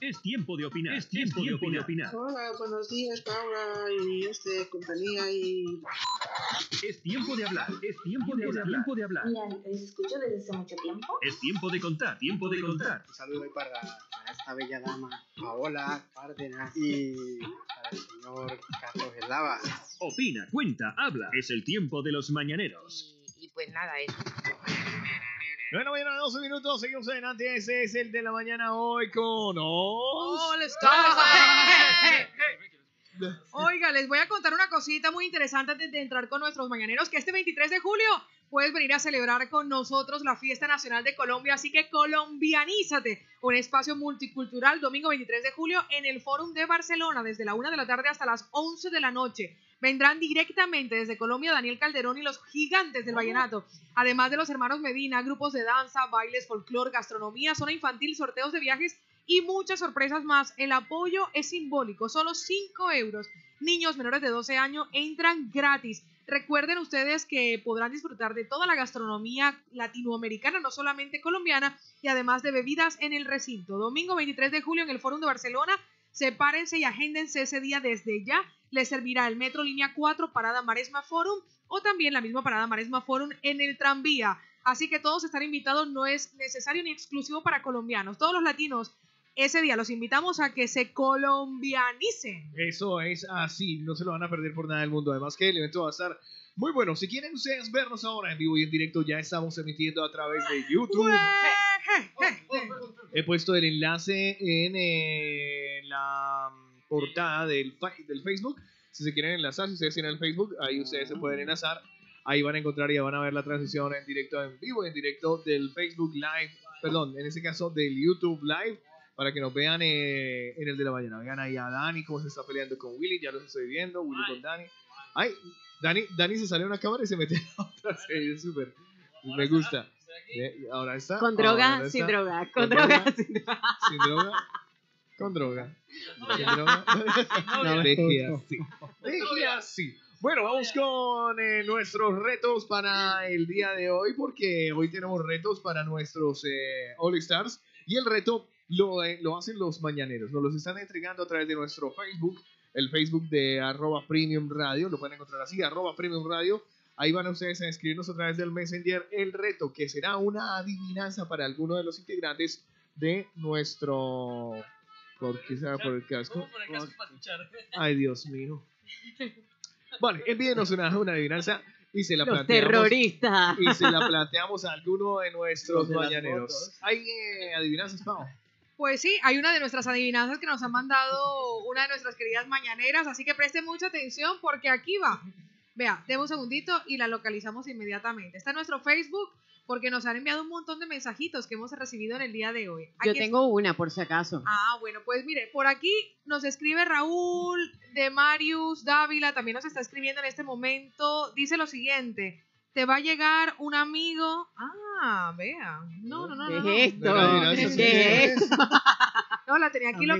Es tiempo de opinar. Es tiempo de opinar. Hola, buenos días, Paula y compañía y... Es tiempo de hablar. Es tiempo de hablar. Mira, les escucho desde hace mucho tiempo. Es tiempo de contar. Un saludo ahí para esta bella dama, Paola Cárdenas, y para el señor Carlos Eslava. Opina, cuenta, habla. Es el tiempo de los mañaneros. Y pues nada, eso. 9:12 minutos, seguimos adelante. Ese es el de la mañana hoy con All Stars. Oiga, les voy a contar una cosita muy interesante antes de entrar con nuestros mañaneros, que este 23 de julio puedes venir a celebrar con nosotros la Fiesta Nacional de Colombia, así que colombianízate, un espacio multicultural, domingo 23 de julio en el Fórum de Barcelona, desde la 1 de la tarde hasta las 11 de la noche. Vendrán directamente desde Colombia Daniel Calderón y los gigantes del vallenato, además de los hermanos Medina, grupos de danza, bailes, folclor, gastronomía, zona infantil, sorteos de viajes y muchas sorpresas más. El apoyo es simbólico, solo 5 euros. Niños menores de 12 años entran gratis. Recuerden ustedes que podrán disfrutar de toda la gastronomía latinoamericana, no solamente colombiana, y además de bebidas en el recinto. Domingo 23 de julio en el Fórum de Barcelona. Sepárense y agéndense ese día desde ya. Les servirá el metro línea 4, parada Maresma Forum, o también la misma parada Maresma Forum en el tranvía. Así que todos están invitados, no es necesario ni exclusivo para colombianos. Todos los latinos, ese día los invitamos a que se colombianicen. Eso es así, no se lo van a perder por nada del mundo. Además que el evento va a estar muy bueno. Si quieren ustedes vernos ahora en vivo y en directo, ya estamos emitiendo a través de YouTube. He puesto el enlace en la portada del Facebook. Si se quieren enlazar, si ustedes tienen el Facebook, ahí ustedes se pueden enlazar. Ahí van a encontrar y van a ver la transmisión en directo, en vivo y en directo del Facebook Live. Perdón, en este caso del YouTube Live, para que nos vean en el de la mañana. Vean ahí a Dani cómo se está peleando con Willy, ya los estoy viendo, Willy con Dani. Ay, Dani se salió de una cámara y se metió en la otra, es súper, me gusta. Ahora está. Con droga, sin droga. Con droga, sin droga. Sin droga. Con droga. Sin droga. No, deje así. Bueno, vamos con nuestros retos para el día de hoy, porque hoy tenemos retos para nuestros All Stars, y el reto lo hacen los mañaneros. Nos los están entregando a través de nuestro Facebook, el Facebook de @Premium Radio. Lo pueden encontrar así, @Premium Radio. Ahí van ustedes a escribirnos a través del Messenger el reto, que será una adivinanza para alguno de los integrantes de nuestro... ¿Por qué se va por el casco? Ay, Dios mío. Vale, envíenos una adivinanza y se la Los planteamos. terroristas. Y se la planteamos a alguno de nuestros mañaneros. ¿Hay adivinanzas, Pau? Pues sí, hay una de nuestras adivinanzas que nos ha mandado una de nuestras queridas mañaneras, así que presten mucha atención porque aquí va. Vea, demos un segundito y la localizamos inmediatamente. Está en nuestro Facebook porque nos han enviado un montón de mensajitos que hemos recibido en el día de hoy. Yo tengo una, por si acaso. Ah, bueno, pues mire, por aquí nos escribe Raúl de Marius Dávila, también nos está escribiendo en este momento. Dice lo siguiente: te va a llegar un amigo. Ah, vea. No. ¿Qué es esto? ¿Qué es esto? No, la tenía aquí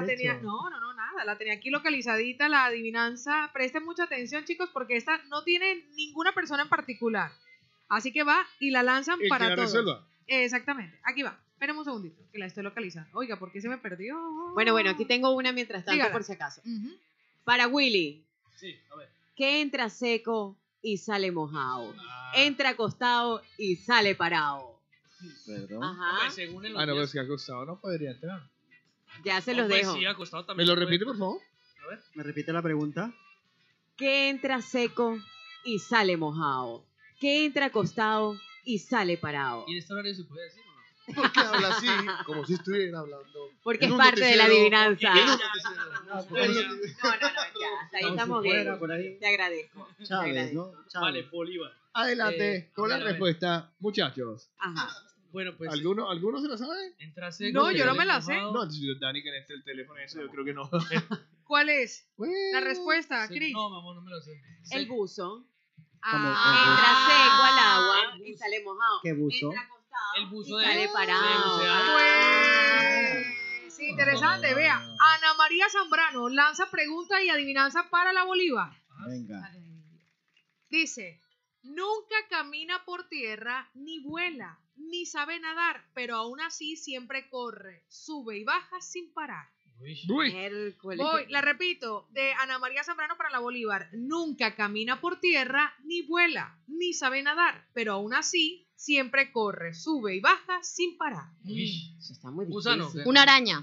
la tenía aquí localizadita la adivinanza. Presten mucha atención, chicos, porque esta no tiene ninguna persona en particular. Así que va y la lanzan El para que la todos. resuelva. Exactamente, aquí va. Esperemos un segundito, que la estoy localizando. Oiga, ¿por qué se me perdió? Bueno, aquí tengo una mientras tanto, Dígala. por si acaso. Uh-huh. Para Willy. Sí, a ver. Que entra seco y sale mojado. Entra acostado y sale parado. Perdón. Ajá. No, pero es que acostado no podría entrar. Ya se los dejo. ¿Me lo repite, por favor? ¿Me repite la pregunta? Que entra seco y sale mojado. Que entra acostado y sale parado. ¿Y en este horario se puede decir o no? ¿Por qué habla así? Como si estuviera hablando. Porque en es un parte de la noticiero. adivinanza. En un noticiero. No, ya, hasta ahí estamos bien. Por ahí. Te agradezco. Te Chávez, agradezco. ¿no? Chávez. Vale, Bolívar. Adelante con la a ver. respuesta, muchachos. Ajá. Bueno, pues. ¿Alguno se la sabe? Entra seco, No, yo no sale me la sé. mojado. No, si Dani que entre el teléfono, eso yo creo que no. ¿Cuál es? Bueno. La respuesta, Sí, Cris. no, mamá, no me lo sé. El buzo. Ah, Entra seco al agua y sale mojado. ¿Qué buzo? Entra acostado El buzo y de- sale parado. Pues, sí, interesante. Vea, Ana María Zambrano lanza pregunta y adivinanza para la Bolívar. Venga. Dice: nunca camina por tierra ni vuela, ni sabe nadar, pero aún así siempre corre, sube y baja sin parar. Uy. Miércoles. Voy, la repito, de Ana María Zambrano para la Bolívar. Nunca camina por tierra, ni vuela, ni sabe nadar, pero aún así siempre corre, sube y baja sin parar. Eso está muy difícil. Gusano. Una araña.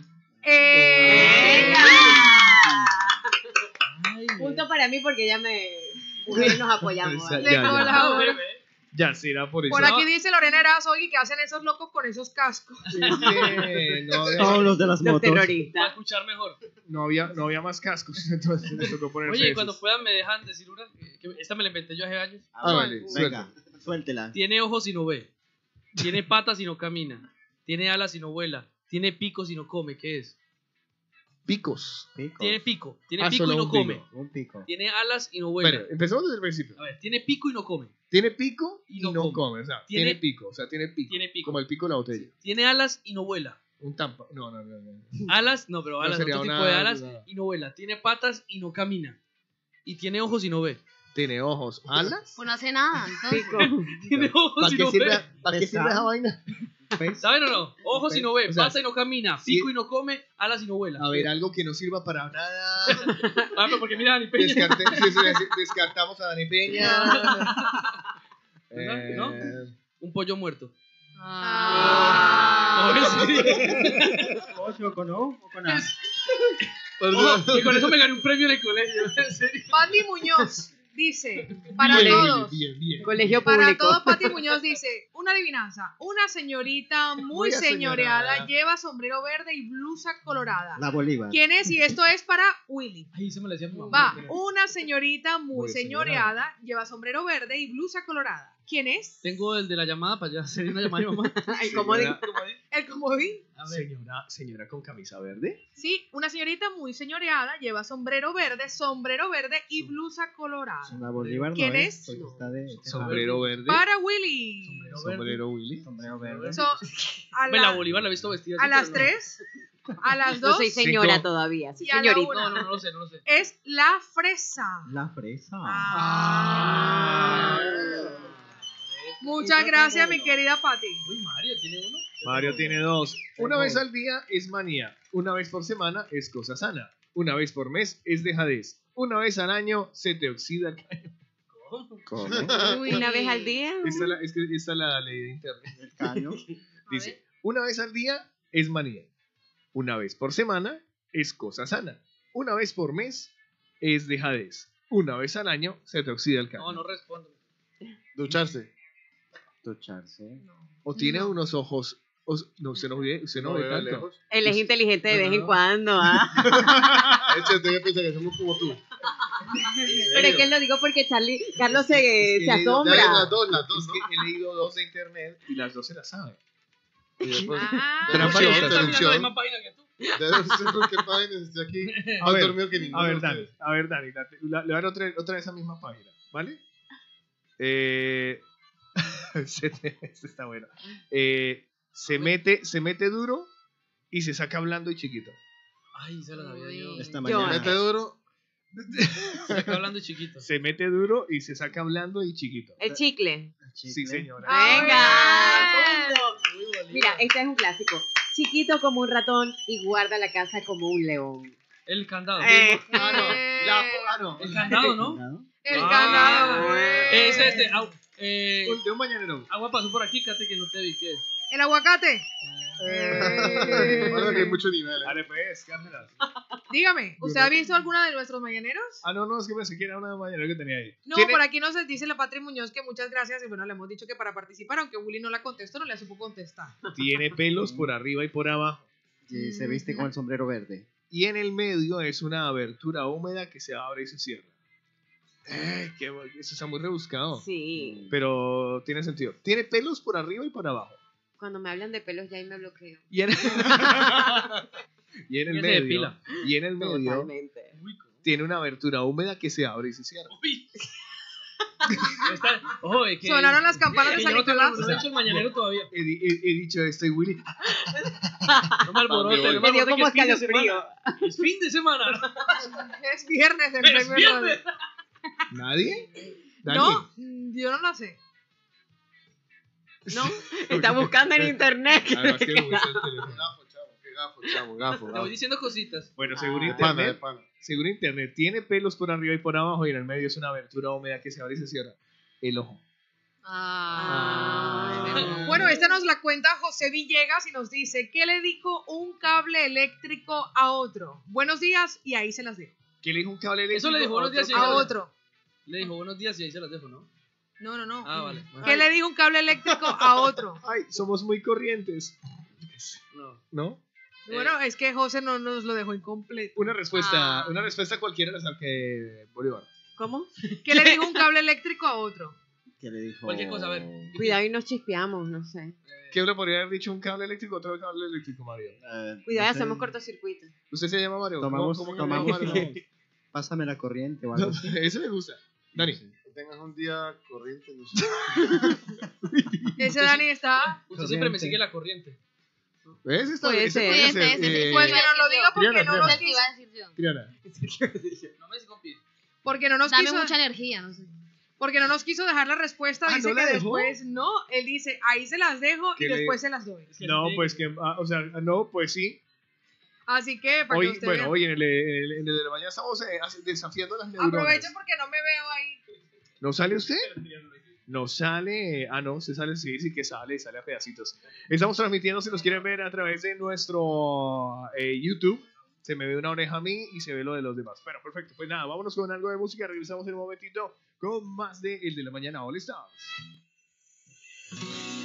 Punto para mí porque ya mujeres nos apoyamos. Ya, ¿vale? Le colaboro. Ya será por eso. Por aquí dice Lorena Erazo, oye, ¿qué hacen esos locos con esos cascos? Es que Todos los de las Los motos. Para terroristas. escuchar mejor. no había más cascos, entonces me tocó poner Oye, y pesos. cuando puedan me dejan decir una, que esta me la inventé yo hace años. Vale, Venga, suéltela. Tiene ojos y no ve. Tiene patas y no camina. Tiene alas y no vuela. Tiene picos y no come. ¿Qué es? Picos. Tiene pico. Tiene Ah, pico solo y no un pico. come. Un pico. Tiene alas y no vuela. Bueno, empezamos desde el principio. A ver, tiene pico y no come. Tiene pico y Y no, no come. O sea, Tiene- tiene pico. O sea, tiene pico. Tiene pico. Como el pico de la botella. Tiene alas y no vuela. Un tampa. No. Alas, no, pero No alas, sería otro tipo una- de alas y no vuela. Tiene patas y no camina. Y tiene ojos y no ve. Tiene ojos, alas. Pues no hace nada, entonces. Pico. Tiene ojos ¿Para y qué no sirve, ve. ¿para qué sirve esa vaina? ¿Saben o no? Ojos y no ve, O sea, pata y no camina, sí. pico y no come, alas y no vuela. A ver, algo que no sirva para nada. Ah, pero porque mira, Dani Peña. Descartamos a Dani Peña. ¿No? Un pollo muerto. Ah. ¿Ocho con O o con A? Ojo, y con eso me gané un premio en el colegio. En serio. Pati Muñoz dice, para Bien, todos. Bien. Colegio Para público. todos, Pati Muñoz dice, una adivinanza. Una señorita muy Muy señoreada aseñorada. lleva sombrero verde y blusa colorada. La Bolívar. ¿Quién es? Y esto es para Willy. Ay, se me le decía a mi mamá. Va, una señorita muy Muy señoreada lleva sombrero verde y blusa colorada. ¿Quién es? Tengo el de la llamada para allá. Sería una llamada de mi mamá. Ay, ¿cómo digo? El comodín. A ver. Señora con camisa verde. Sí, una señorita muy señoreada lleva sombrero verde y blusa colorada. La Bolívar no ¿Quién es, es? porque está de Sombrero verde. Para Willy. Sombrero Willy. sombrero verde. So, a, La la- Bolívar la he visto vestida. a así, las pero no. 3, a las No 2 soy señora Cinco. todavía, soy Y a la señorita. una. No lo sé, no lo sé. es la fresa. La fresa. Ah. Muchas gracias, mi querida Patti. Uy, Mario, ¿tiene uno? Mario tiene dos. Una vez al día es manía. Una vez por semana es cosa sana. Una vez por mes es dejadez. Una vez al año se te oxida el caño. ¿Cómo? Una vez al día. Esta es la ley de internet. El caño. Dice, una vez al día es manía. Una vez por semana es cosa sana. Una vez por mes es dejadez. Una vez al año se te oxida el caño. No respondo. Ducharse. Ducharse. O tiene unos ojos. No, se no ve tanto. lejos. Él es inteligente de vez en cuando, ¿ah? Échate, yo pienso que somos como tú. Pero es que lo digo porque Carlos se que se he leído- asombra. Ya las dos, Es que he leído dos de internet y las dos se las saben. Y después, Ah, Trampa Oye, y está otra mirando la misma página que tú. debe ser porque páginas estoy aquí. A Más ver, dormido que ninguno. A ver, de Dani, ustedes. le voy a dar otra vez esa misma página, ¿vale? Este está bueno. Se mete duro y se saca blando y chiquito. Ay, se la sabía yo. Esta Yo- mañana. Mete duro. Se está hablando chiquito. Se mete duro y se saca blando y chiquito. El chicle. Sí, señora. Ah, Venga. Mira, este es un clásico. Chiquito como un ratón y guarda la casa como un león. El candado. No. El candado, ¿no? ¿No? El Ah, candado. Es este. De un mañanero. Agua pasó por aquí, Kate, que no te vi. ¿Qué es? El aguacate. Bueno, que hay muchos niveles. Dale, pues, Cárdenas. Dígame, ¿usted ha visto alguna de nuestros mañaneros? No, es que pensé que era una mañanero que tenía ahí. No, ¿Tiene- por aquí nos dice la Patri Muñoz que muchas gracias y bueno, le hemos dicho que para participar, aunque Willy no la contestó, no la supo contestar. Tiene pelos por arriba y por abajo. Y se viste con el sombrero verde. Y en el medio es una abertura húmeda que se abre y se cierra. Eso está muy rebuscado. Sí. Pero tiene sentido. Tiene pelos por arriba y por abajo. Cuando me hablan de pelos ya ahí me bloqueo. Y en, y en el Ya se medio, depila. y en el medio Totalmente. tiene una abertura húmeda que se abre y se cierra. Uy. Ojo, es que. Sonaron las campanas de que San yo no tengo- Nicolás. no he hecho el mañanero todavía. He dicho esto y Willy. No me alborote, no me Me dio alborote, como que es fin de escalofrío. semana. Es fin de semana. Es viernes el Es premio viernes. ¿Nadie? Dani. No, yo no lo sé. No, está buscando en internet. Además que me gusta el teléfono. Gafo, chamo, qué gafo, chamo, gafo, Te voy gafo. diciendo cositas. Bueno, según De pana, de internet, pana. según internet, tiene pelos por arriba y por abajo y en el medio es una abertura húmeda que se abre y se cierra. El ojo. Ah. Bueno, esta nos la cuenta José Villegas y nos dice, ¿qué le dijo un cable eléctrico a otro? Buenos días y ahí se las dejo. ¿Qué le dijo un cable eléctrico? Eso le dijo buenos días y A otro. Le dijo buenos días y ahí se las dejo, ¿no? No. Ah, vale. ¿Qué le dijo un cable eléctrico a otro? Ay, somos muy corrientes. No. ¿No? Bueno, es que José no nos lo dejó incompleto. Una respuesta cualquiera la saque Bolívar. ¿Cómo? ¿Qué le dijo un cable eléctrico a otro? ¿Qué le dijo? Cualquier cosa, a ver. Cuidado y nos chispeamos, no sé. ¿Qué le podría haber dicho un cable eléctrico? Otro cable eléctrico, Mario. Cuidado, no hacemos sé, cortocircuito. ¿Usted se llama Mario? Tomamos, ¿Cómo tomamos, Mario? tomamos. Pásame la corriente o algo así. Eso me gusta. Dani. Que tengas un día corriente, no sé. Ese Dani está... Usted siempre me sigue la corriente. ¿Ves? Esto Puede ese ser. puede Sí, ser. sí. Pues que nos lo diga porque Triana, no nos Es el que iba quiso, a decir yo. Triana. No me sigo pidiendo. porque no nos Dame quiso, mucha energía, no sé. porque no nos quiso dejar la respuesta. Ah, Dice ¿no la que dejó? después no. Él dice, ahí se las dejo Que y le- después se las doy. No, pues que, o sea, no, pues sí. Así que para que Hoy, usted bueno, vea. hoy en el de la mañana estamos desafiando las neuronas. Aprovecho porque no me veo ahí. ¿No sale usted? No sale. Ah, no, se sale, sí que sale a pedacitos. Estamos transmitiendo, si nos quieren ver a través de nuestro YouTube. Se me ve una oreja a mí y se ve lo de los demás. Bueno, perfecto. Pues nada, vámonos con algo de música. Regresamos en un momentito con más de El de la Mañana All Stars.